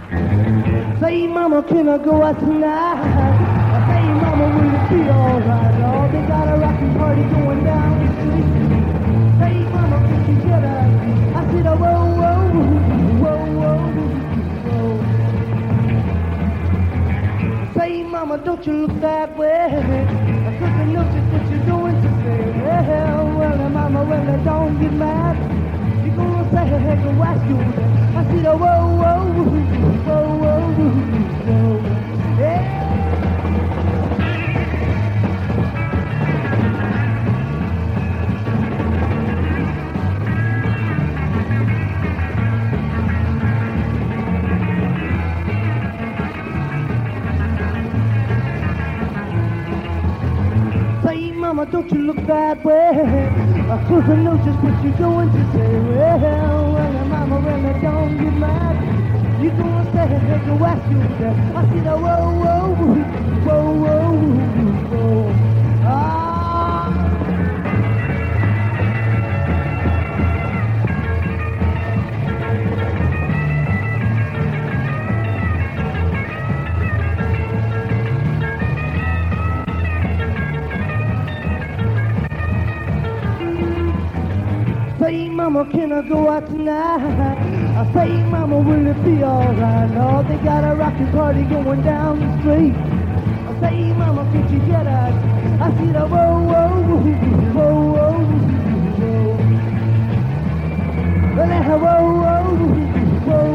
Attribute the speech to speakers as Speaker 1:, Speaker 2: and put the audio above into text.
Speaker 1: Say, mama, can I go out tonight? Say, mama, will it be alright? Oh, they got a rockin' party going down the street. Say, mama, can you get us? I said, oh, whoa, whoa, whoa, whoa, whoa. Say, mama, don't you look that way? Cause I know just what you're doing today. Well, mama, well, don't get mad. You're gonna say, hey, go ask you that. I said, oh, whoa, whoa, whoa, whoa, whoa, yeah. Say, mama, don't you look that way? Cause I know just what you're doing today. Well, mama, well, don't get mad. You gonna say, hey, go ask you that. I said, oh, whoa, whoa, whoa, whoa, whoa. Ah. Say, mama, can I go out tonight? I say, mama, will it be alright? Oh, they got a rockin' party going down the street. I say, mama, could you get us? I said, oh, whoa, whoa, whoa, whoa, whoa. Well, whoa, whoa, whoa,